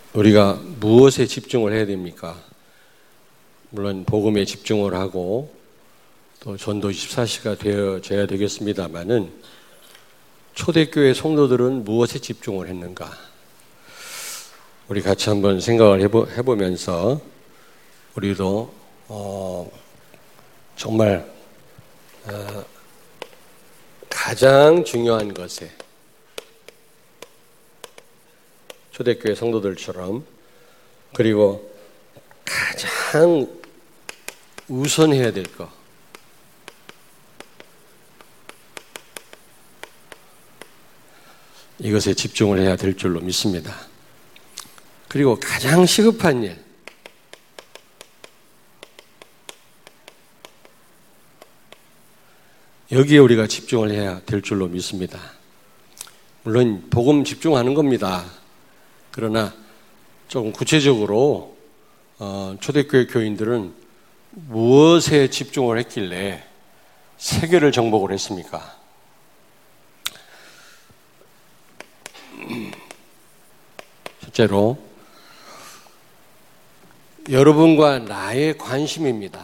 우리가 무엇에 집중을 해야 됩니까? 물론 복음에 집중을 하고 또 전도 24시가 되어져야 되겠습니다마는 초대교회 성도들은 무엇에 집중을 했는가? 우리 같이 한번 생각을 해보면서 우리도 정말 가장 중요한 것에 초대교회 성도들처럼 그리고 가장 우선해야 될 것 이것에 집중을 해야 될 줄로 믿습니다. 그리고 가장 시급한 일 여기에 우리가 집중을 해야 될 줄로 믿습니다. 물론 복음 집중하는 겁니다. 그러나 조금 구체적으로 초대교회 교인들은 무엇에 집중을 했길래 세계를 정복을 했습니까? 첫째로 여러분과 나의 관심입니다.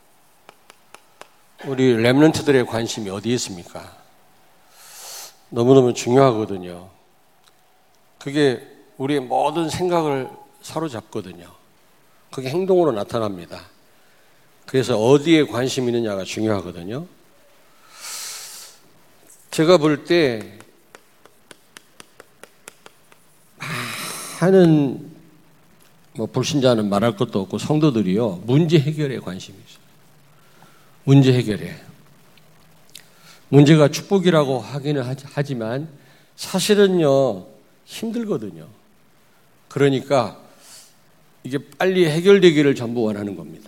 우리 렘넌트들의 관심이 어디에 있습니까? 너무너무 중요하거든요. 그게 우리의 모든 생각을 사로잡거든요. 그게 행동으로 나타납니다. 그래서 어디에 관심이 있느냐가 중요하거든요. 제가 볼 때 많은 불신자는 말할 것도 없고 성도들이요 문제 해결에 관심이 있어요. 문제 해결에. 문제가 축복이라고 하기는 하지만 사실은요 힘들거든요. 그러니까 이게 빨리 해결되기를 전부 원하는 겁니다.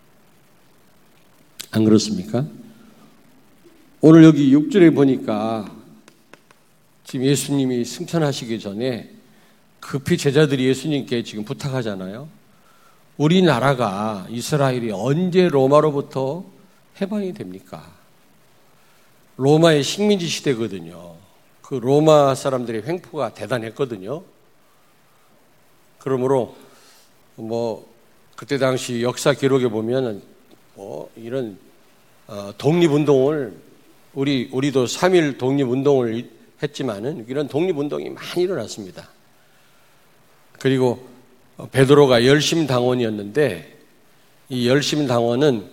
안 그렇습니까? 오늘 여기 6절에 보니까 지금 예수님이 승천하시기 전에 급히 제자들이 예수님께 지금 부탁하잖아요. 우리나라가 이스라엘이 언제 로마로부터 해방이 됩니까? 로마의 식민지 시대거든요. 그 로마 사람들의 횡포가 대단했거든요. 그러므로 그때 당시 역사 기록에 보면 이런 독립운동을 우리도 3.1 독립운동을 했지만은 이런 독립운동이 많이 일어났습니다. 그리고 베드로가 열심당원이었는데 이 열심당원은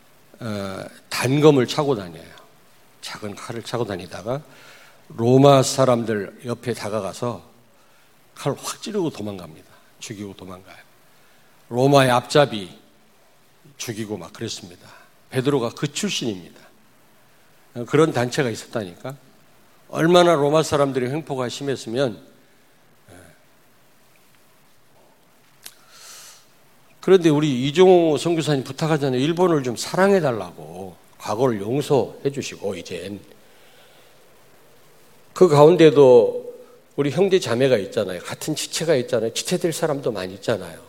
단검을 차고 다녀요. 작은 칼을 차고 다니다가 로마 사람들 옆에 다가가서 칼을 확 찌르고 도망갑니다. 죽이고 도망가요. 로마의 앞잡이 죽이고 막 그랬습니다. 베드로가 그 출신입니다. 그런 단체가 있었다니까. 얼마나 로마 사람들의 횡포가 심했으면. 그런데 우리 이종호 선교사님 부탁하잖아요. 일본을 좀 사랑해달라고. 과거를 용서해 주시고 이젠. 그 가운데도 우리 형제 자매가 있잖아요. 같은 지체가 있잖아요. 지체될 사람도 많이 있잖아요.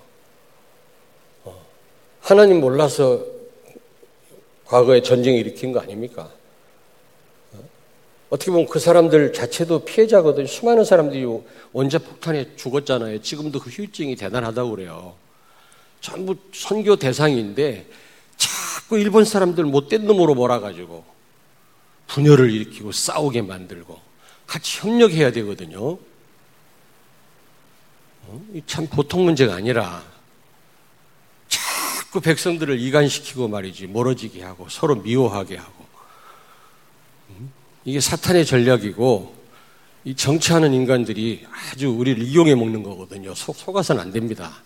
하나님 몰라서 과거에 전쟁 일으킨 거 아닙니까? 어떻게 보면 그 사람들 자체도 피해자거든요. 수많은 사람들이 원자폭탄에 죽었잖아요. 지금도 그 후유증이 대단하다고 그래요. 전부 선교 대상인데 자꾸 일본 사람들 못된 놈으로 몰아가지고 분열을 일으키고 싸우게 만들고 같이 협력해야 되거든요. 참 보통 문제가 아니라 자꾸 백성들을 이간시키고 말이지 멀어지게 하고 서로 미워하게 하고 이게 사탄의 전략이고 이 정치하는 인간들이 아주 우리를 이용해 먹는 거거든요. 속아서는 안 됩니다.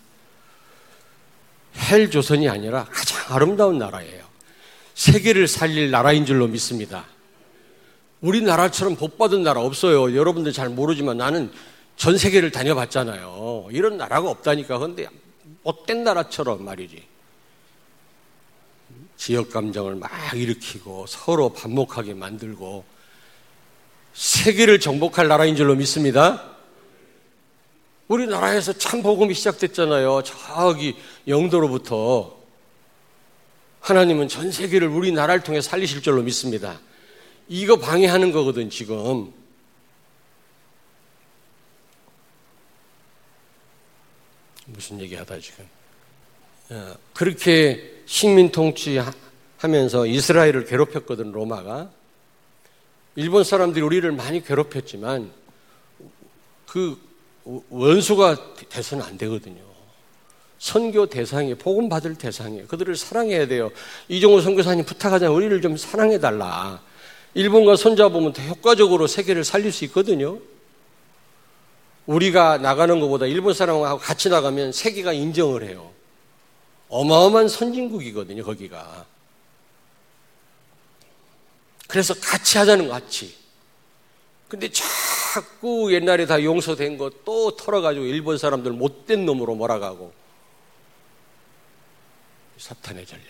헬 조선이 아니라 가장 아름다운 나라예요. 세계를 살릴 나라인 줄로 믿습니다. 우리나라처럼 복받은 나라 없어요. 여러분들 잘 모르지만 나는 전 세계를 다녀봤잖아요. 이런 나라가 없다니까. 그런데 못된 나라처럼 말이지. 지역 감정을 막 일으키고 서로 반목하게 만들고 세계를 정복할 나라인 줄로 믿습니다. 우리나라에서 참 복음이 시작됐잖아요. 저기 영도로부터. 하나님은 전 세계를 우리나라를 통해 살리실 줄로 믿습니다. 이거 방해하는 거거든 지금. 무슨 얘기하다 지금. 그렇게 식민 통치하면서 이스라엘을 괴롭혔거든, 로마가. 일본 사람들이 우리를 많이 괴롭혔지만 그 원수가 돼서는 안 되거든요. 선교 대상이에요. 복음 받을 대상이에요. 그들을 사랑해야 돼요. 이종호 선교사님 부탁하잖아요. 우리를 좀 사랑해달라. 일본과 손잡으면 더 효과적으로 세계를 살릴 수 있거든요. 우리가 나가는 것보다 일본 사람하고 같이 나가면 세계가 인정을 해요. 어마어마한 선진국이거든요, 거기가. 그래서 같이 하자는 거, 같이. 근데 자꾸 옛날에 다 용서된 거 또 털어가지고 일본 사람들 못된 놈으로 몰아가고. 사탄의 전략.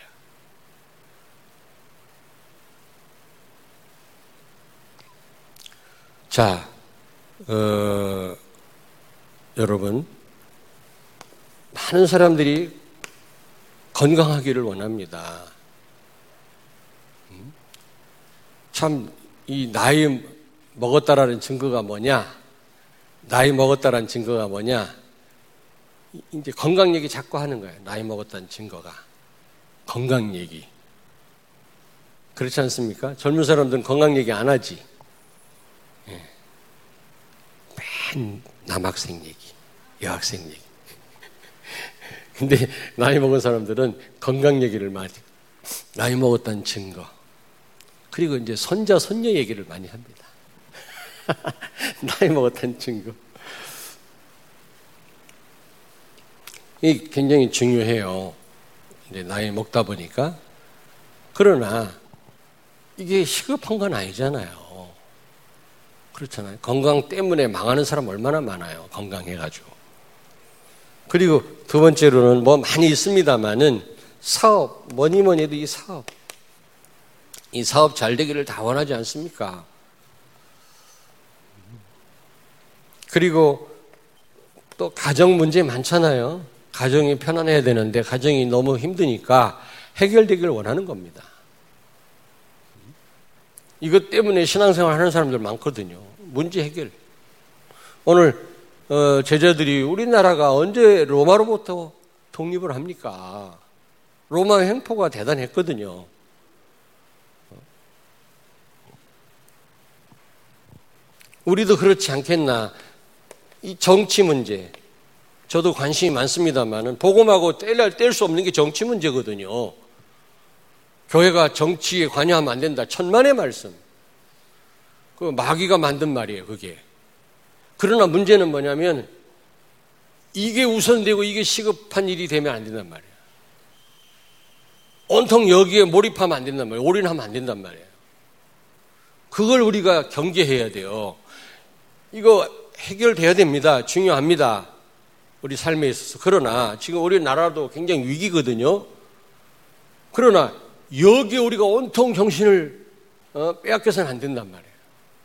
자, 여러분, 많은 사람들이 건강하기를 원합니다. 참, 이 나이 먹었다라는 증거가 뭐냐? 나이 먹었다라는 증거가 뭐냐? 이제 건강 얘기 자꾸 하는 거예요. 나이 먹었다는 증거가. 건강 얘기. 그렇지 않습니까? 젊은 사람들은 건강 얘기 안 하지. 맨 남학생 얘기, 여학생 얘기. 근데 나이 먹은 사람들은 건강 얘기를 많이, 나이 먹었다는 증거. 그리고 이제 손자, 손녀 얘기를 많이 합니다. 나이 먹었다는 증거. 이게 굉장히 중요해요. 이제 나이 먹다 보니까. 그러나 이게 시급한 건 아니잖아요. 그렇잖아요. 건강 때문에 망하는 사람 얼마나 많아요. 건강해가지고. 그리고 두 번째로는 뭐 많이 있습니다만은 사업, 뭐니 해도 이 사업 잘 되기를 다 원하지 않습니까? 그리고 또 가정 문제 많잖아요. 가정이 편안해야 되는데 가정이 너무 힘드니까 해결되기를 원하는 겁니다. 이것 때문에 신앙생활 하는 사람들 많거든요. 문제 해결. 오늘 제자들이 우리나라가 언제 로마로부터 독립을 합니까? 로마 횡포가 대단했거든요. 우리도 그렇지 않겠나? 이 정치 문제, 저도 관심이 많습니다만은 복음하고 뗄 수 없는 게 정치 문제거든요. 교회가 정치에 관여하면 안 된다. 천만의 말씀. 그 마귀가 만든 말이에요, 그게. 그러나 문제는 뭐냐면 이게 우선되고 이게 시급한 일이 되면 안 된단 말이에요. 온통 여기에 몰입하면 안 된단 말이에요. 올인하면 안 된단 말이에요. 그걸 우리가 경계해야 돼요. 이거 해결돼야 됩니다. 중요합니다. 우리 삶에 있어서. 그러나 지금 우리나라도 굉장히 위기거든요. 그러나 여기에 우리가 온통 정신을 빼앗겨서는 안 된단 말이에요.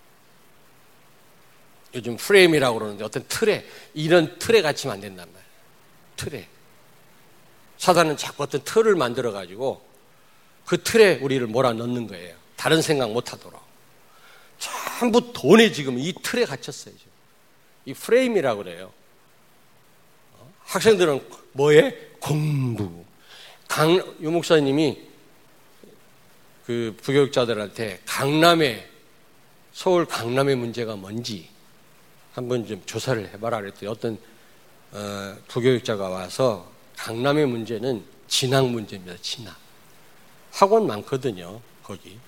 요즘 프레임이라고 그러는데 어떤 틀에, 이런 틀에 갇히면 안 된단 말이에요. 틀에. 사단은 자꾸 어떤 틀을 만들어가지고 그 틀에 우리를 몰아넣는 거예요. 다른 생각 못하도록. 전부 돈에 지금 이 틀에 갇혔어요. 지금. 이 프레임이라고 그래요. 학생들은 뭐에? 공부. 유 목사님이 그 부교육자들한테 서울 강남의 문제가 뭔지 한번 좀 조사를 해봐라 그랬더니 어떤 부교육자가 와서 강남의 문제는 진학 문제입니다. 진학. 학원 많거든요. 거기.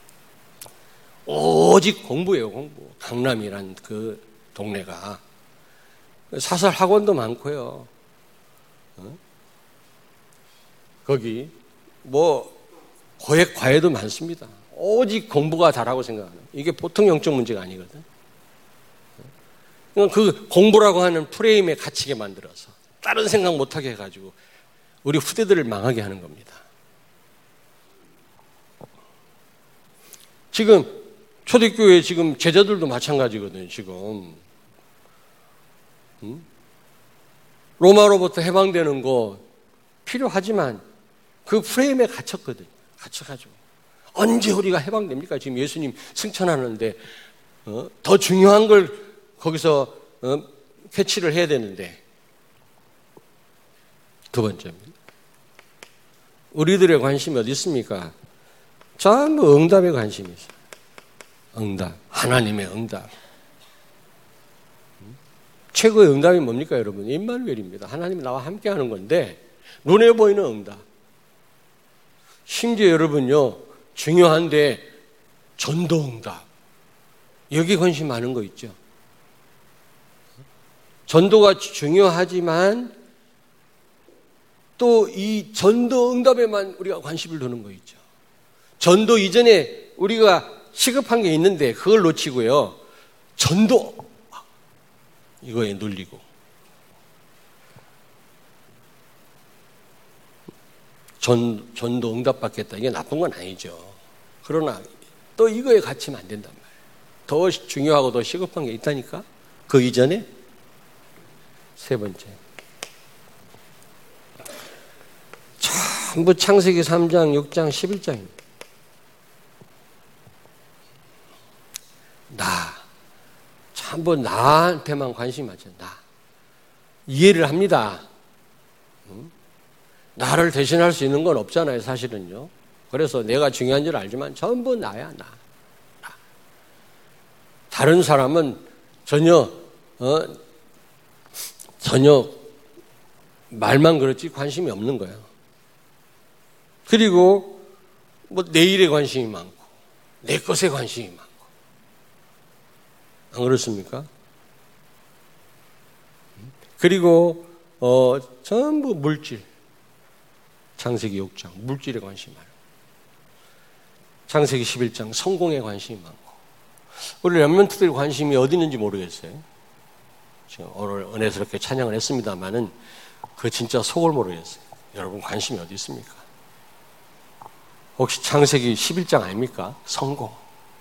오직 공부예요. 공부. 강남이란 그 동네가. 사설 학원도 많고요. 거기 뭐 고액 과외도 많습니다. 오직 공부가 다라고 생각하는. 이게 보통 영적 문제가 아니거든. 그 공부라고 하는 프레임에 갇히게 만들어서 다른 생각 못하게 해가지고 우리 후대들을 망하게 하는 겁니다. 지금 초대교회 지금 제자들도 마찬가지거든요. 지금 로마로부터 해방되는 거 필요하지만 그 프레임에 갇혔거든요. 갇혀가지고 언제 우리가 해방됩니까? 지금 예수님 승천하는데 더 중요한 걸 거기서 캐치를 해야 되는데 두 번째입니다. 우리들의 관심이 어디 있습니까? 전부 응답에 관심이 있어요. 응답, 하나님의 응답. 최고의 응답이 뭡니까, 여러분? 임마누엘입니다. 하나님이 나와 함께하는 건데 눈에 보이는 응답. 심지어 여러분요, 중요한데 전도 응답. 여기 관심 많은 거 있죠. 전도가 중요하지만 또 이 전도 응답에만 우리가 관심을 두는 거 있죠. 전도 이전에 우리가 시급한 게 있는데 그걸 놓치고요. 전도 이거에 눌리고. 전도 응답 받겠다. 이게 나쁜 건 아니죠. 그러나 또 이거에 갇히면 안 된단 말이에요. 더 중요하고 더 시급한 게 있다니까. 그 이전에 세 번째. 전부 창세기 3장, 6장, 11장입니다. 전부 나한테만 관심이 많죠. 이해를 합니다. 나를 대신할 수 있는 건 없잖아요, 사실은요. 그래서 내가 중요한 줄 알지만 전부 나야, 나. 다른 사람은 전혀 말만 그렇지 관심이 없는 거예요. 그리고 뭐 내 일에 관심이 많고 내 것에 관심이 많고. 안 그렇습니까? 그리고 전부 물질. 창세기 6장 물질에 관심이 많고, 창세기 11장 성공에 관심이 많고. 우리 렘넌트들 관심이 어디 있는지 모르겠어요. 지금 오늘 은혜스럽게 찬양을 했습니다마는 그 진짜 속을 모르겠어요. 여러분 관심이 어디 있습니까? 혹시 창세기 11장 아닙니까? 성공.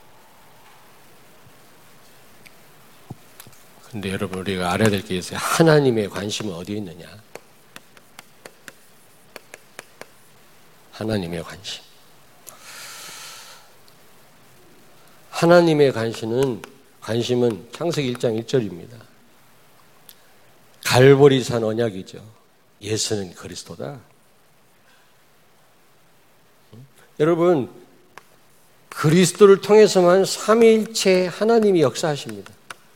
근데 여러분 우리가 알아야 될 게 있어요. 하나님의 관심은 어디에 있느냐? 하나님의 관심. 하나님의 관심은 창세기 1장 1절입니다. 갈보리산 언약이죠. 예수는 그리스도다. 여러분, 그리스도를 통해서만 삼위일체 하나님이 역사하십니다.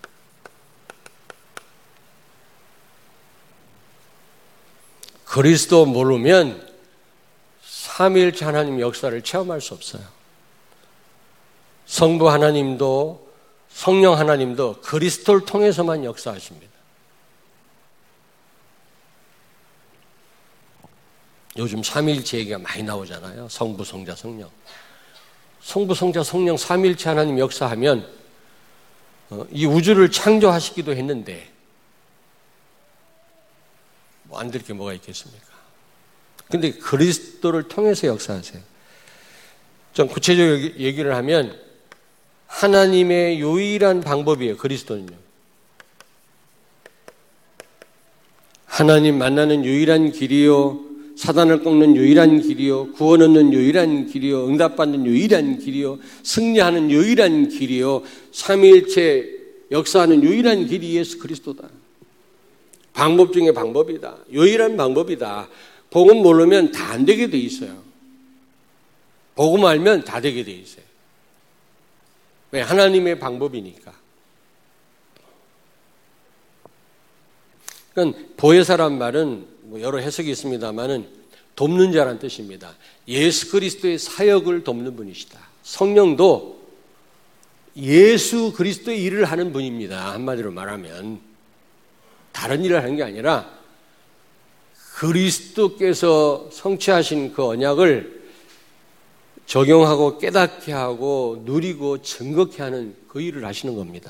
그리스도 모르면 삼위일체 하나님 역사를 체험할 수 없어요. 성부 하나님도 성령 하나님도 그리스도를 통해서만 역사하십니다. 요즘 삼위일체 얘기가 많이 나오잖아요. 성부, 성자, 성령. 성부, 성자, 성령 삼위일체 하나님 역사하면 이 우주를 창조하시기도 했는데 뭐 안 될 게 뭐가 있겠습니까? 근데 그리스도를 통해서 역사하세요. 좀 구체적으로 얘기를 하면 하나님의 유일한 방법이에요. 그리스도는요. 하나님 만나는 유일한 길이요, 사단을 꺾는 유일한 길이요, 구원 얻는 유일한 길이요, 응답받는 유일한 길이요, 승리하는 유일한 길이요, 삼위일체 역사하는 유일한 길이 예수 그리스도다. 방법 중에 방법이다. 유일한 방법이다. 복음 모르면 다 안 되게 돼 있어요. 복음 알면 다 되게 돼 있어요. 왜? 하나님의 방법이니까. 그러니까 보혜사란 말은 뭐 여러 해석이 있습니다만은 돕는 자라는 뜻입니다. 예수 그리스도의 사역을 돕는 분이시다. 성령도 예수 그리스도의 일을 하는 분입니다. 한마디로 말하면 다른 일을 하는 게 아니라 그리스도께서 성취하신 그 언약을 적용하고 깨닫게 하고 누리고 증거케 하는 그 일을 하시는 겁니다.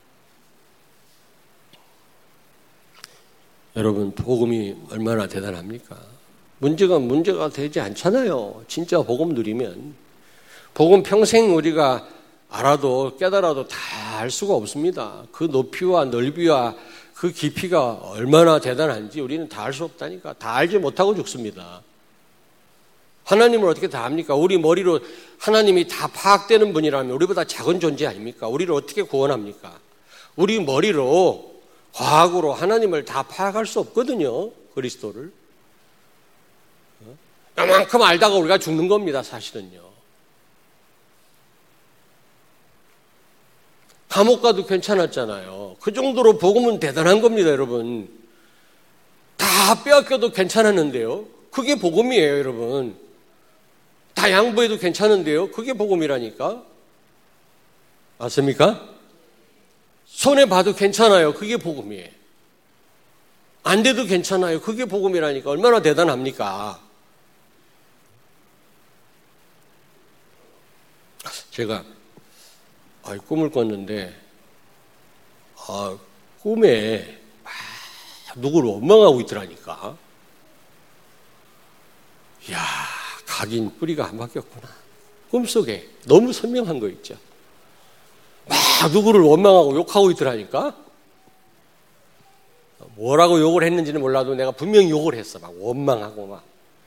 여러분 복음이 얼마나 대단합니까? 문제가 되지 않잖아요. 진짜 복음 누리면. 복음 평생 우리가 알아도 깨달아도 다 알 수가 없습니다. 그 높이와 넓이와 그 깊이가 얼마나 대단한지 우리는 다 알 수 없다니까. 다 알지 못하고 죽습니다. 하나님을 어떻게 다 압니까? 우리 머리로 하나님이 다 파악되는 분이라면 우리보다 작은 존재 아닙니까? 우리를 어떻게 구원합니까? 우리 머리로 과학으로 하나님을 다 파악할 수 없거든요. 그리스도를. 이만큼 알다가 우리가 죽는 겁니다, 사실은요. 감옥 가도 괜찮았잖아요. 그 정도로 복음은 대단한 겁니다, 여러분. 다 빼앗겨도 괜찮았는데요. 그게 복음이에요, 여러분. 다 양보해도 괜찮은데요. 그게 복음이라니까. 맞습니까? 손해봐도 괜찮아요. 그게 복음이에요. 안 돼도 괜찮아요. 그게 복음이라니까. 얼마나 대단합니까? 제가 꿈을 꿨는데 꿈에 누구를 원망하고 있더라니까. 이야, 각인 뿌리가 안 바뀌었구나. 꿈속에 너무 선명한 거 있죠. 막 누구를 원망하고 욕하고 있더라니까. 뭐라고 욕을 했는지는 몰라도 내가 분명히 욕을 했어. 막 원망하고 막.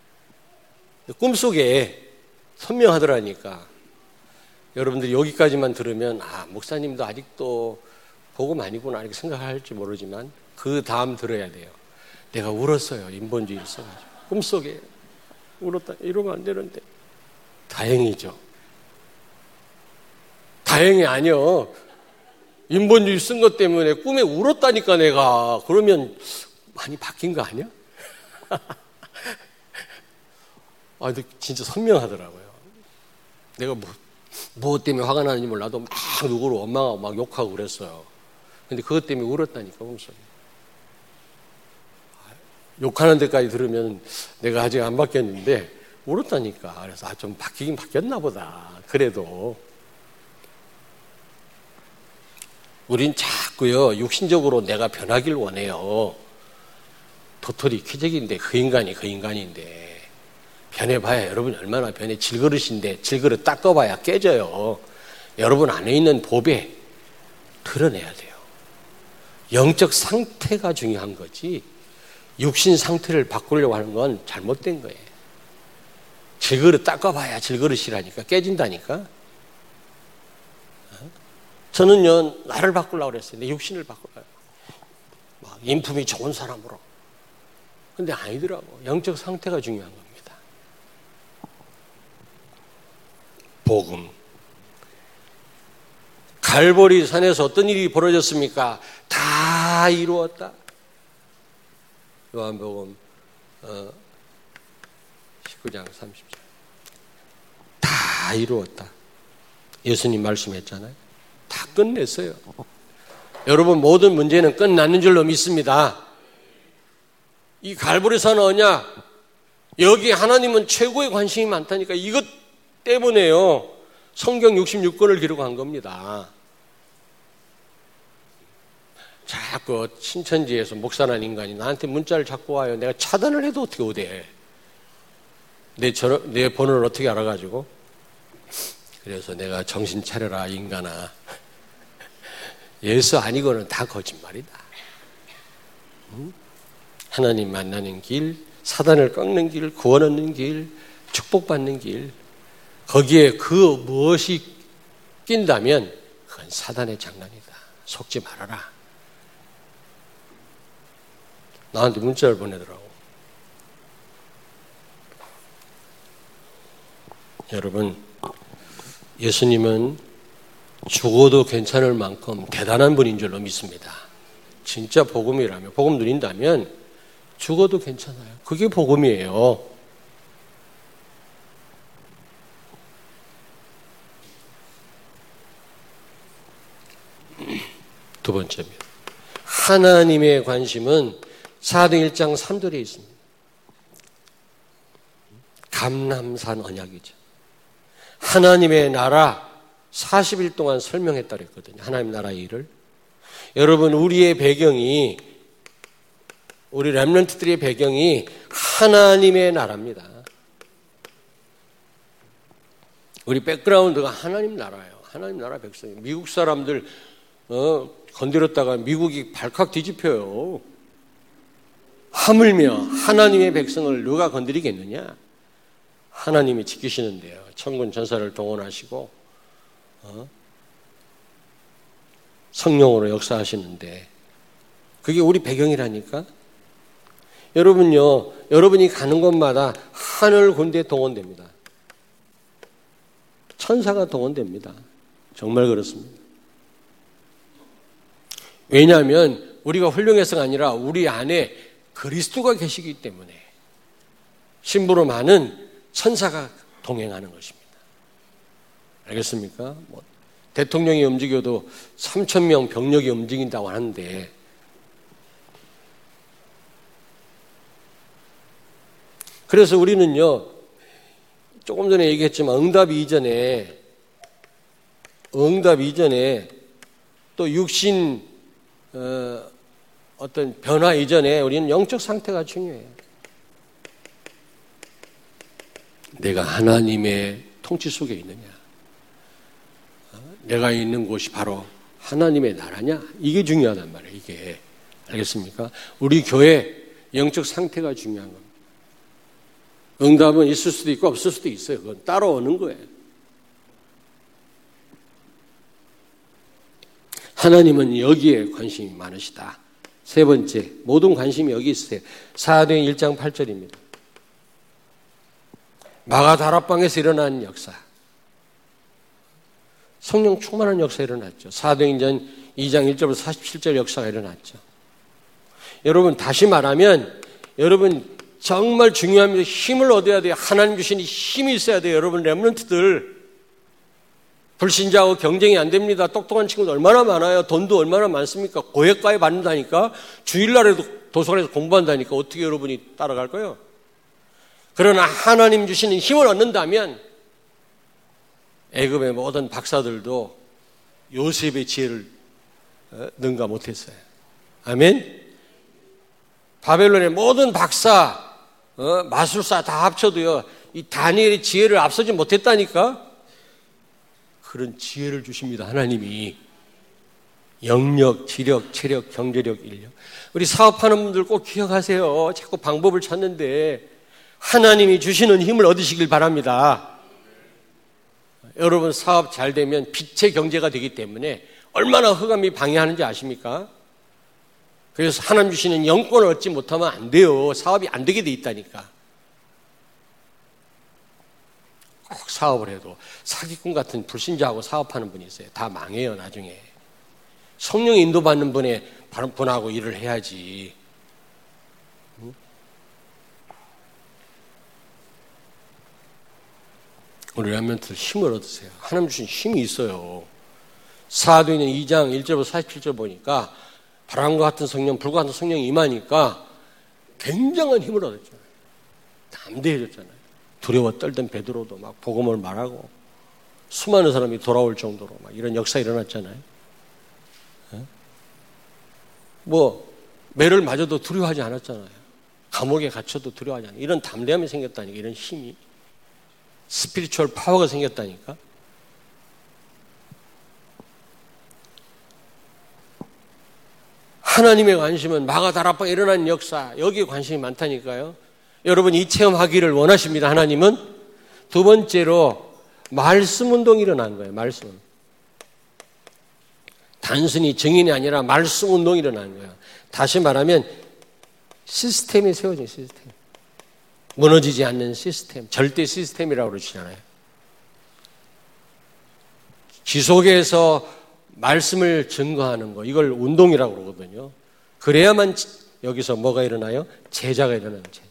꿈속에 선명하더라니까. 여러분들이 여기까지만 들으면 목사님도 아직도 복음 아니구나 이렇게 생각할지 모르지만 그 다음 들어야 돼요. 내가 울었어요. 인본주의를 써가지고. 꿈속에 울었다. 이러면 안 되는데. 다행이죠. 다행이 아니요. 인본주의 쓴 것 때문에 꿈에 울었다니까 내가. 그러면 많이 바뀐 거 아니야? 근데 진짜 선명하더라고요. 내가 뭐 때문에 화가 나는지 몰라도 막 누구를 원망하고 막 욕하고 그랬어요. 근데 그것 때문에 울었다니까, 꿈속에. 욕하는 데까지 들으면 내가 아직 안 바뀌었는데 울었다니까. 그래서 좀 바뀌긴 바뀌었나 보다. 그래도 우린 자꾸요 육신적으로 내가 변하길 원해요. 도토리 쾌적인데 그 인간인데 변해봐야 여러분 얼마나 변해. 질그릇인데 질그릇 닦아봐야 깨져요. 여러분 안에 있는 보배 드러내야 돼요. 영적 상태가 중요한 거지 육신 상태를 바꾸려고 하는 건 잘못된 거예요. 질그릇 닦아봐야 질그릇이라니까. 깨진다니까. 저는요 나를 바꾸려고 그랬어요. 내 육신을 바꾸려고. 막 인품이 좋은 사람으로. 근데 아니더라고. 영적 상태가 중요한 겁니다. 복음. 갈보리 산에서 어떤 일이 벌어졌습니까? 다 이루었다. 요한복음 19장 30절. 다 이루었다. 예수님 말씀했잖아요. 다 끝냈어요. 여러분 모든 문제는 끝났는 줄로 믿습니다. 이 갈보리산은 어냐? 여기 하나님은 최고의 관심이 많다니까. 이것 때문에요. 성경 66권을 기록한 겁니다. 자꾸 신천지에서 목사라는 인간이 나한테 문자를 자꾸 와요. 내가 차단을 해도 어떻게 오대. 내 번호를 어떻게 알아가지고. 그래서 내가 정신 차려라 인간아. 예수 아니고는 다 거짓말이다. 하나님 만나는 길, 사단을 꺾는 길, 구원 얻는 길, 축복받는 길. 거기에 그 무엇이 낀다면 그건 사단의 장난이다. 속지 말아라. 나한테 문자를 보내더라고. 여러분, 예수님은 죽어도 괜찮을 만큼 대단한 분인 줄로 믿습니다. 진짜 복음이라면, 복음 누린다면 죽어도 괜찮아요. 그게 복음이에요. 두 번째입니다. 하나님의 관심은 사도행 1장 3절에 있습니다. 감람산 언약이죠. 하나님의 나라 40일 동안 설명했다 그랬거든요. 하나님 나라의 일을. 여러분 우리의 배경이 우리 렘넌트들의 배경이 하나님의 나라입니다. 우리 백그라운드가 하나님 나라예요. 하나님 나라 백성이에요. 미국 사람들 건드렸다가 미국이 발칵 뒤집혀요. 하물며 하나님의 백성을 누가 건드리겠느냐? 하나님이 지키시는데요. 천군 천사를 동원하시고 성령으로 역사하시는데 그게 우리 배경이라니까. 여러분요, 여러분이 가는 곳마다 하늘 군대 동원됩니다. 천사가 동원됩니다. 정말 그렇습니다. 왜냐하면 우리가 훌륭해서가 아니라 우리 안에 그리스도가 계시기 때문에 심부름 많은 천사가 동행하는 것입니다. 알겠습니까? 대통령이 움직여도 3,000명 병력이 움직인다고 하는데 그래서 우리는요, 조금 전에 얘기했지만 응답 이전에 또 육신 어떤 변화 이전에 우리는 영적 상태가 중요해요. 내가 하나님의 통치 속에 있느냐, 내가 있는 곳이 바로 하나님의 나라냐, 이게 중요하단 말이에요. 이게 알겠습니까? 우리 교회 영적 상태가 중요한 겁니다. 응답은 있을 수도 있고 없을 수도 있어요. 그건 따라오는 거예요. 하나님은 여기에 관심이 많으시다. 세 번째, 모든 관심이 여기 있으세요. 사도행 1장 8절입니다. 마가 다락방에서 일어난 역사, 성령 충만한 역사 일어났죠. 사도행전 2장 1절부터 47절 역사가 일어났죠. 여러분, 다시 말하면 여러분 정말 중요합니다. 힘을 얻어야 돼요. 하나님 주신 힘이 있어야 돼요. 여러분 렘넌트들, 불신자하고 경쟁이 안 됩니다. 똑똑한 친구들 얼마나 많아요. 돈도 얼마나 많습니까? 고액과에 받는다니까. 주일날에도 도서관에서 공부한다니까. 어떻게 여러분이 따라갈까요? 그러나 하나님 주시는 힘을 얻는다면 애굽의 모든 박사들도 요셉의 지혜를 능가 못했어요. 아멘? 바벨론의 모든 박사, 마술사 다 합쳐도요, 이 다니엘의 지혜를 앞서지 못했다니까? 그런 지혜를 주십니다, 하나님이. 영력, 지력, 체력, 경제력, 인력. 우리 사업하는 분들 꼭 기억하세요. 자꾸 방법을 찾는데 하나님이 주시는 힘을 얻으시길 바랍니다. 여러분 사업 잘 되면 빛의 경제가 되기 때문에 얼마나 흑암이 방해하는지 아십니까? 그래서 하나님 주시는 영권을 얻지 못하면 안 돼요. 사업이 안 되게 돼 있다니까. 꼭 사업을 해도 사기꾼 같은 불신자하고 사업하는 분이 있어요. 다 망해요, 나중에. 성령 인도받는 분하고 일을 해야지. 우리 렘넌트들 힘을 얻으세요. 하나님 주신 힘이 있어요. 사도행전 2장 1절부터 47절 보니까 바람과 같은 성령, 불과 같은 성령이 임하니까 굉장한 힘을 얻었잖아요. 담대해졌잖아요. 두려워 떨던 베드로도 막 복음을 말하고 수많은 사람이 돌아올 정도로 막 이런 역사 일어났잖아요. 매를 맞아도 두려워하지 않았잖아요. 감옥에 갇혀도 두려워하지 않아요. 이런 담대함이 생겼다니까, 이런 힘이. 스피리추얼 파워가 생겼다니까. 하나님의 관심은 마가 다락방에 일어난 역사, 여기에 관심이 많다니까요. 여러분 이 체험하기를 원하십니다. 하나님은. 두 번째로 말씀 운동이 일어난 거예요. 말씀. 단순히 증인이 아니라 말씀 운동이 일어난 거예요. 다시 말하면 시스템이 세워진 시스템. 무너지지 않는 시스템, 절대 시스템이라고 그러시잖아요. 지속해서 말씀을 증거하는 거, 이걸 운동이라고 그러거든요. 그래야만 여기서 뭐가 일어나요? 제자가 일어나는 제자.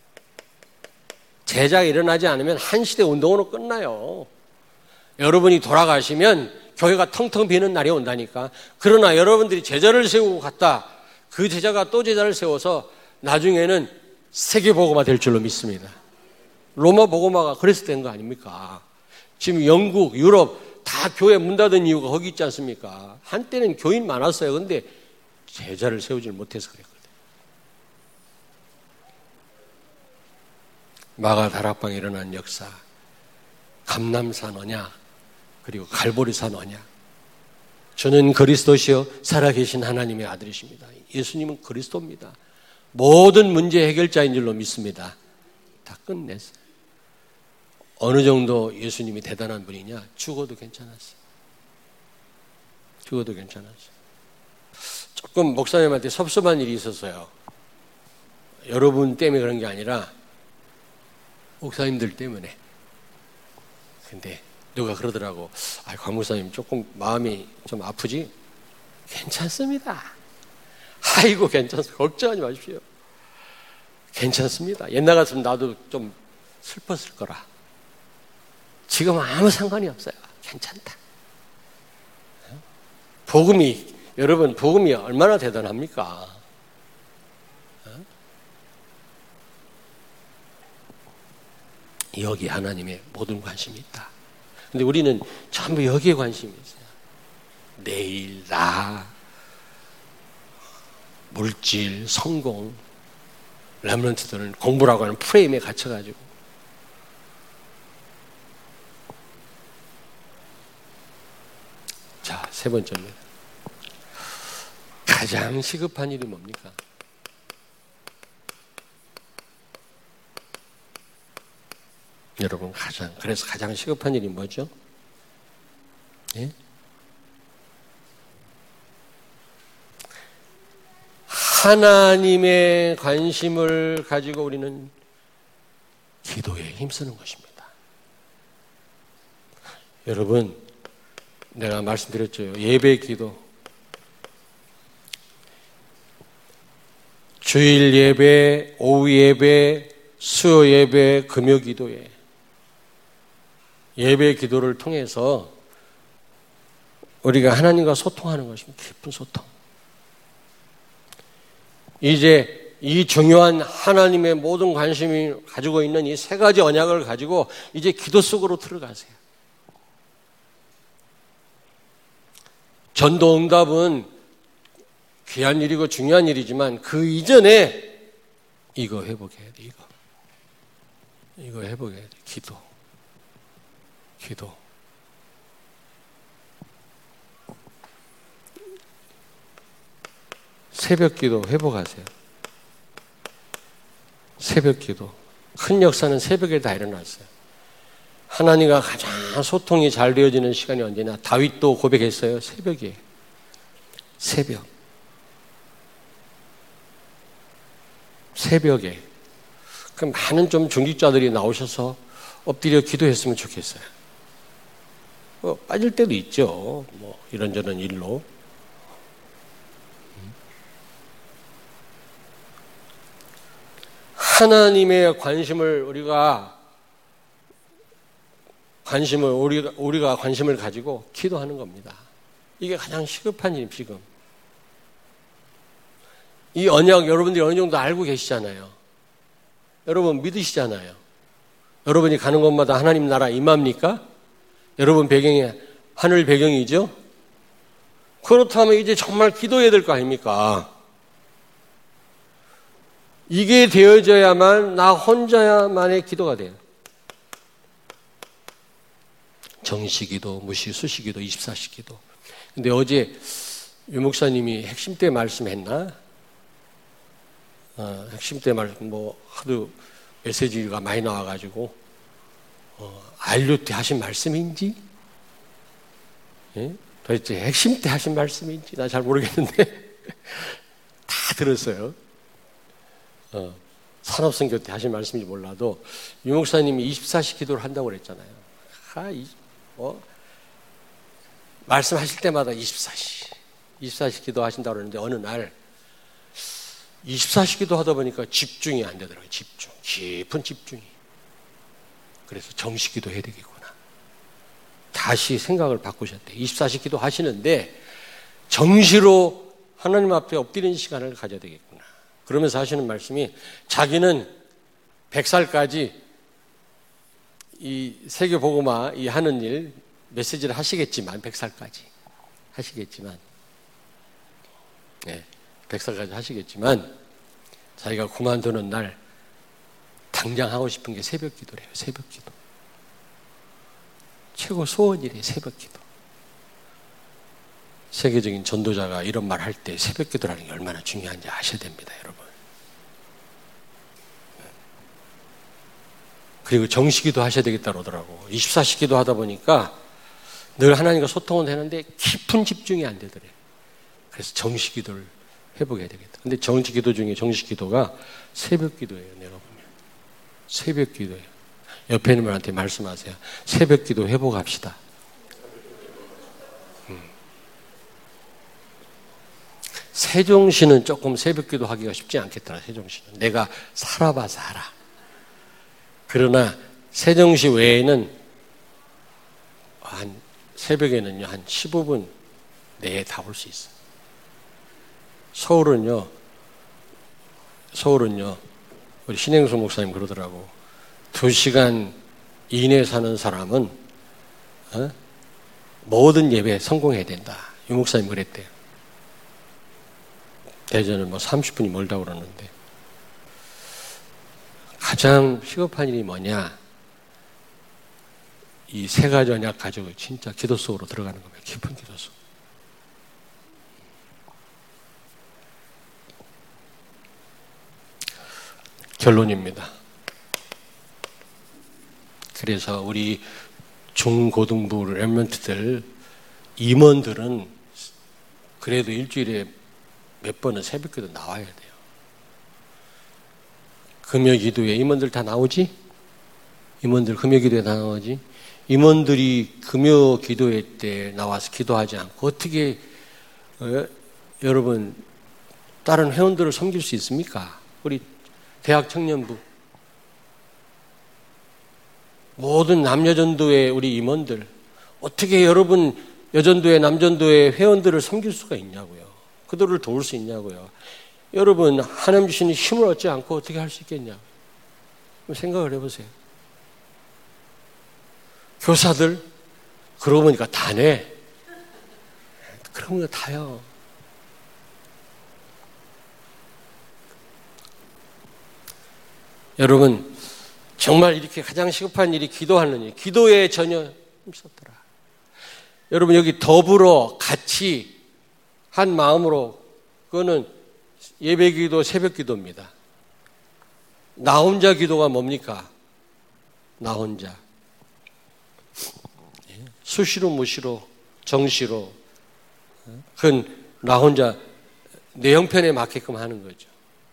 제자가 일어나지 않으면 한 시대 운동으로 끝나요. 여러분이 돌아가시면 교회가 텅텅 비는 날이 온다니까. 그러나 여러분들이 제자를 세우고 갔다. 그 제자가 또 제자를 세워서 나중에는 세계복음화 될 줄로 믿습니다. 로마 복음화가 그래서 된 거 아닙니까? 지금 영국, 유럽 다 교회 문 닫은 이유가 거기 있지 않습니까? 한때는 교인 많았어요. 근데 제자를 세우질 못해서 그랬거든요. 마가 다락방에 일어난 역사, 감람산 언약, 그리고 갈보리산 언약. 저는 그리스도시요 살아계신 하나님의 아들이십니다. 예수님은 그리스도입니다. 모든 문제 해결자인 줄로 믿습니다. 다 끝냈어요. 어느 정도 예수님이 대단한 분이냐? 죽어도 괜찮았어요. 죽어도 괜찮았어요. 조금 목사님한테 섭섭한 일이 있었어요. 여러분 때문에 그런 게 아니라 목사님들 때문에. 근데 누가 그러더라고. 곽 목사님 조금 마음이 좀 아프지? 괜찮습니다. 아이고 괜찮습니다. 걱정하지 마십시오. 괜찮습니다. 옛날 같으면 나도 좀 슬펐을 거라. 지금 아무 상관이 없어요. 괜찮다. 복음이, 여러분 복음이 얼마나 대단합니까? 여기 하나님의 모든 관심이 있다. 근데 우리는 전부 여기에 관심이 있어요. 내일, 나, 물질, 성공. 렘넌트들은 공부라고 하는 프레임에 갇혀가지고. 자, 세 번째입니다. 가장 시급한 일이 뭡니까? 여러분, 그래서 가장 시급한 일이 뭐죠? 예? 하나님의 관심을 가지고 우리는 기도에 힘쓰는 것입니다. 여러분, 내가 말씀드렸죠. 예배 기도. 주일 예배, 오후 예배, 수요 예배, 금요 기도에 예배 기도를 통해서 우리가 하나님과 소통하는 것입니다. 깊은 소통. 이제 이 중요한 하나님의 모든 관심이 가지고 있는 이 세 가지 언약을 가지고 이제 기도 속으로 들어가세요. 전도 응답은 귀한 일이고 중요한 일이지만 그 이전에 이거 회복해야 돼. 이거 회복해야 돼. 기도. 새벽 기도 회복하세요. 새벽 기도. 큰 역사는 새벽에 다 일어났어요. 하나님과 가장 소통이 잘 되어지는 시간이 언제냐? 다윗도 고백했어요. 새벽에. 새벽에. 그 많은 좀 중직자들이 나오셔서 엎드려 기도했으면 좋겠어요. 빠질 때도 있죠. 이런저런 일로. 하나님의 관심을 우리가 관심을 가지고 기도하는 겁니다. 이게 가장 시급한 일, 지금. 이 언약 여러분들이 어느 정도 알고 계시잖아요. 여러분 믿으시잖아요. 여러분이 가는 곳마다 하나님 나라 임합니까? 여러분 배경이 하늘 배경이죠? 그렇다면 이제 정말 기도해야 될 거 아닙니까? 이게 되어져야만 나 혼자만의 기도가 돼요. 정시기도, 무시, 수시기도, 24시기도. 근데 어제 유 목사님이 핵심 때 말씀했나? 핵심 때 말씀 하도 메시지가 많이 나와가지고 안료 때 하신 말씀인지, 예? 도대체 핵심 때 하신 말씀인지 나 잘 모르겠는데 다 들었어요. 산업선교 때 하신 말씀인지 몰라도 유 목사님이 24시 기도를 한다고 그랬잖아요. 말씀하실 때마다 24시 기도하신다고 그러는데 어느 날 24시 기도하다 보니까 집중이 안 되더라고요. 깊은 집중이. 그래서 정시 기도해야 되겠구나. 다시 생각을 바꾸셨대요. 24시 기도하시는데 정시로 하나님 앞에 엎드리는 시간을 가져야 되겠구나. 그러면서 하시는 말씀이 자기는 100살까지 이 세계복음화 이 하는 일 메시지를 하시겠지만 100살까지 하시겠지만 100살까지 하시겠지만 자기가 그만두는 날 당장 하고 싶은 게 새벽 기도래요. 새벽 기도. 최고 소원이래요. 새벽 기도. 세계적인 전도자가 이런 말 할 때 새벽 기도라는 게 얼마나 중요한지 아셔야 됩니다. 여러분. 그리고 정시기도 하셔야 되겠다 그러더라고. 24시 기도하다 보니까 늘 하나님과 소통은 되는데 깊은 집중이 안 되더래요. 그래서 정시기도를 회복해야 되겠다. 근데 정식 기도 중에 정식 기도가 새벽 기도예요. 내가 보면 새벽 기도예요. 옆에 있는 분한테 말씀하세요. 새벽 기도 회복합시다. 세종시는 조금 새벽 기도 하기가 쉽지 않겠더라. 세종시는 내가 살아봐서 알아. 그러나 세종시 외에는 한 새벽에는요 한 15분 내에 다 올 수 있어요. 서울은요 우리 신행수 목사님 그러더라고. 2시간 이내에 사는 사람은 모든 예배에 성공해야 된다. 유 목사님 그랬대요. 대전은 뭐 30분이 멀다고 그러는데 가장 시급한 일이 뭐냐? 이 세 가지 언약 가지고 진짜 기도 속으로 들어가는 겁니다. 깊은 기도 속. 결론입니다. 그래서 우리 중고등부 렘넌트들 임원들은 그래도 일주일에 몇 번은 새벽기도 나와야 돼요. 금요기도에 임원들 다 나오지? 임원들 금요기도에 다 나오지? 임원들이 금요기도회 때 나와서 기도하지 않고 어떻게 여러분 다른 회원들을 섬길 수 있습니까? 우리 대학 청년부 모든 남여전도의 우리 임원들 어떻게 여러분 여전도회 남전도회 회원들을 섬길 수가 있냐고요. 그들을 도울 수 있냐고요. 여러분 하나님 주시는 힘을 얻지 않고 어떻게 할 수 있겠냐. 생각을 해보세요. 교사들 그러고 보니까 다네. 그런 거 다요. 여러분 정말 이렇게 가장 시급한 일이 기도하는 일, 기도에 전혀 힘썼더라. 여러분 여기 더불어 같이 한 마음으로 그거는 예배기도 새벽기도입니다. 나 혼자 기도가 뭡니까? 나 혼자. 수시로 무시로 정시로 그건 나 혼자 내 형편에 맞게끔 하는 거죠.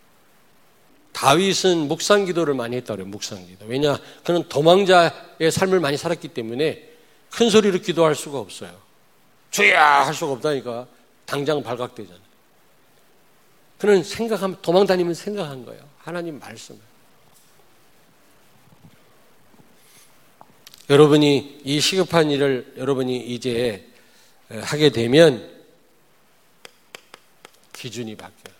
다윗은 묵상기도를 많이 했다고 그래요. 묵상기도. 왜냐? 그는 도망자의 삶을 많이 살았기 때문에 큰 소리로 기도할 수가 없어요. 주야 할 수가 없다니까 당장 발각되잖아요. 그는 생각하면 도망 다니면 생각한 거예요. 하나님 말씀을. 여러분이 이 시급한 일을 여러분이 이제 하게 되면 기준이 바뀌어요.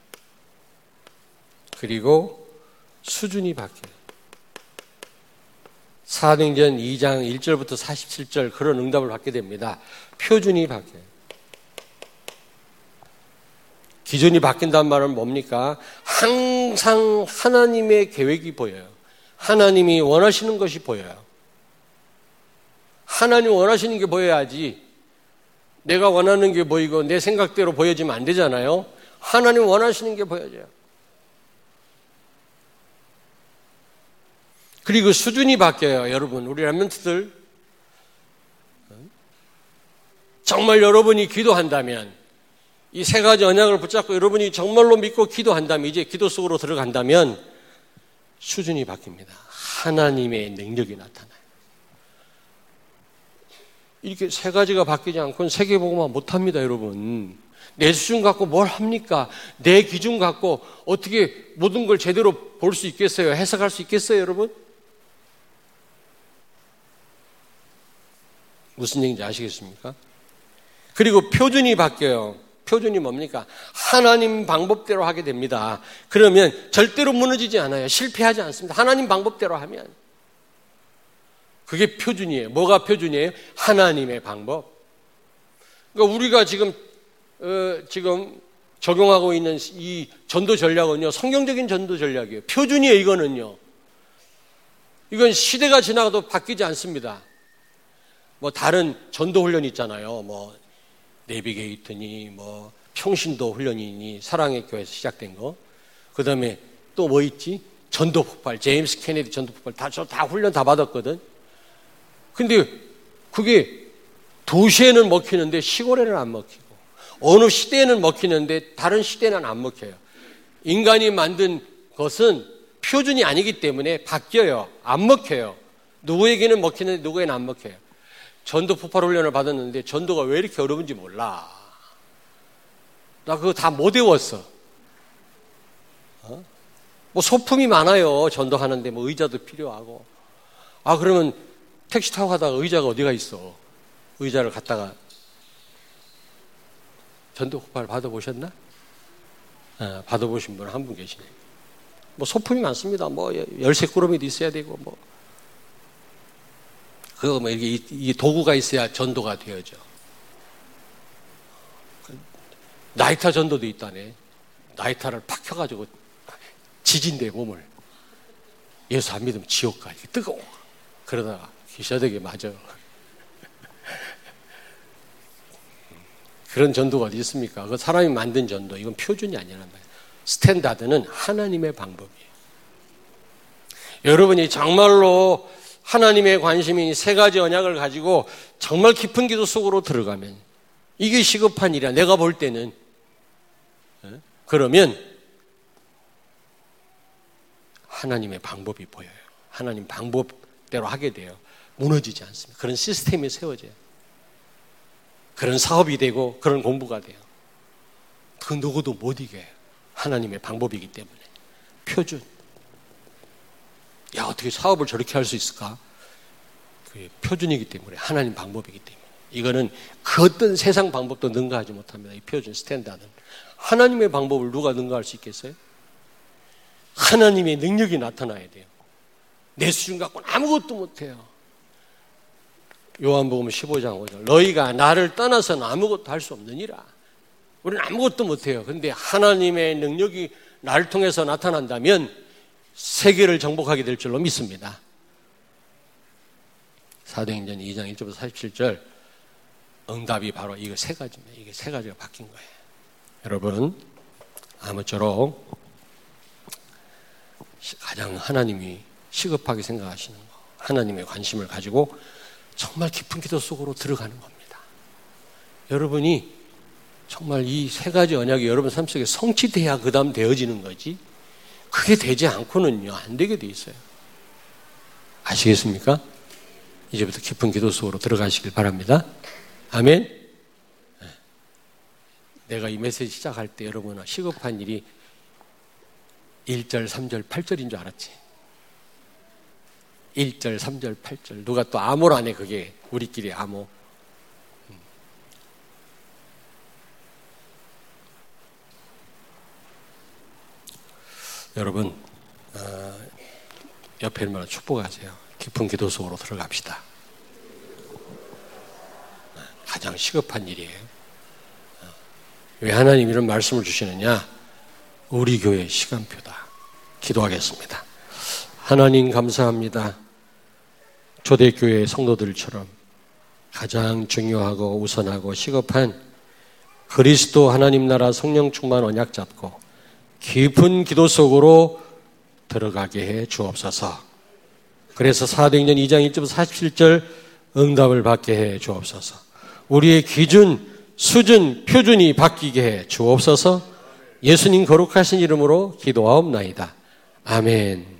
그리고 수준이 바뀌어요. 사도행전 2장 1절부터 47절 그런 응답을 받게 됩니다. 표준이 바뀌어요. 기준이 바뀐다는 말은 뭡니까? 항상 하나님의 계획이 보여요. 하나님이 원하시는 것이 보여요. 하나님 원하시는 게 보여야지 내가 원하는 게 보이고 내 생각대로 보여지면 안 되잖아요. 하나님 원하시는 게 보여져요. 그리고 수준이 바뀌어요. 여러분 우리 렘넌트들 정말 여러분이 기도한다면 이 세 가지 언약을 붙잡고 여러분이 정말로 믿고 기도한다면 이제 기도 속으로 들어간다면 수준이 바뀝니다. 하나님의 능력이 나타나요. 이렇게 세 가지가 바뀌지 않고는 세계복음화 못합니다. 여러분 내 수준 갖고 뭘 합니까? 내 기준 갖고 어떻게 모든 걸 제대로 볼 수 있겠어요? 해석할 수 있겠어요? 여러분 무슨 얘기인지 아시겠습니까? 그리고 표준이 바뀌어요. 표준이 뭡니까? 하나님 방법대로 하게 됩니다. 그러면 절대로 무너지지 않아요. 실패하지 않습니다. 하나님 방법대로 하면. 그게 표준이에요. 뭐가 표준이에요? 하나님의 방법. 그러니까 우리가 지금 적용하고 있는 이 전도 전략은요, 성경적인 전도 전략이에요. 표준이에요, 이거는요. 이건 시대가 지나가도 바뀌지 않습니다. 뭐 다른 전도 훈련이 있잖아요. 뭐 내비게이터니 뭐 평신도 훈련이니 사랑의 교회에서 시작된 거. 그다음에 또 뭐 있지? 전도 폭발. 제임스 케네디 전도 폭발. 다 훈련 다 받았거든. 근데 그게 도시에는 먹히는데 시골에는 안 먹히고 어느 시대에는 먹히는데 다른 시대는 안 먹혀요. 인간이 만든 것은 표준이 아니기 때문에 바뀌어요. 안 먹혀요. 누구에게는 먹히는데 누구에게는 안 먹혀요. 전도 폭발 훈련을 받았는데 전도가 왜 이렇게 어려운지 몰라. 나 그거 다 못 외웠어. 뭐 소품이 많아요. 전도하는데 뭐 의자도 필요하고. 그러면 택시 타고 가다가 의자가 어디가 있어? 의자를 갖다가 전도 폭발 받아보셨나? 받아보신 분 한 분 계시네. 뭐 소품이 많습니다. 뭐 열쇠 꾸러미도 있어야 되고 뭐 그거 뭐 이게 도구가 있어야 전도가 되어져. 나이타 전도도 있다네. 나이타를 팍 켜가지고 지진대 몸을. 예수 안 믿으면 지옥 가. 이게 뜨거워. 그러다가 기셔되게 맞아. 그런 전도가 어디 있습니까? 그 사람이 만든 전도. 이건 표준이 아니란 말이에요. 스탠다드는 하나님의 방법이에요. 여러분이 정말로 하나님의 관심이 세 가지 언약을 가지고 정말 깊은 기도 속으로 들어가면 이게 시급한 일이야. 내가 볼 때는. 그러면 하나님의 방법이 보여요. 하나님 방법대로 하게 돼요. 무너지지 않습니다. 그런 시스템이 세워져요. 그런 사업이 되고 그런 공부가 돼요. 그 누구도 못 이겨요. 하나님의 방법이기 때문에. 표준. 야, 어떻게 사업을 저렇게 할 수 있을까? 그게 표준이기 때문에. 하나님 방법이기 때문에. 이거는 그 어떤 세상 방법도 능가하지 못합니다. 이 표준 스탠다드는. 하나님의 방법을 누가 능가할 수 있겠어요? 하나님의 능력이 나타나야 돼요. 내 수준 갖고는 아무것도 못해요. 요한복음 15장 5절. 너희가 나를 떠나서는 아무것도 할 수 없느니라. 우리는 아무것도 못해요. 그런데 하나님의 능력이 나를 통해서 나타난다면 세계를 정복하게 될 줄로 믿습니다. 사도행전 2장 1절부터 47절 응답이 바로 이거 세 가지입니다. 이게 세 가지가 바뀐 거예요. 여러분, 아무쪼록 가장 하나님이 시급하게 생각하시는 거, 하나님의 관심을 가지고 정말 깊은 기도 속으로 들어가는 겁니다. 여러분이 정말 이 세 가지 언약이 여러분 삶 속에 성취돼야 그 다음 되어지는 거지, 그게 되지 않고는요 안 되게 돼 있어요. 아시겠습니까? 이제부터 깊은 기도 속으로 들어가시길 바랍니다. 아멘. 내가 이 메시지 시작할 때 여러분은 시급한 일이 1절, 3절, 8절인 줄 알았지. 1절, 3절, 8절. 누가 또 암호라네, 그게. 우리끼리 암호. 여러분, 옆에 있는 분을 축복하세요. 깊은 기도 속으로 들어갑시다. 가장 시급한 일이에요. 왜 하나님 이런 말씀을 주시느냐? 우리 교회 시간표다. 기도하겠습니다. 하나님 감사합니다. 초대교회 성도들처럼 가장 중요하고 우선하고 시급한 그리스도 하나님 나라 성령 충만 언약 잡고 깊은 기도 속으로 들어가게 해 주옵소서. 그래서 사도행전 2장 1절부터 47절 응답을 받게 해 주옵소서. 우리의 기준, 수준, 표준이 바뀌게 해 주옵소서. 예수님 거룩하신 이름으로 기도하옵나이다. 아멘.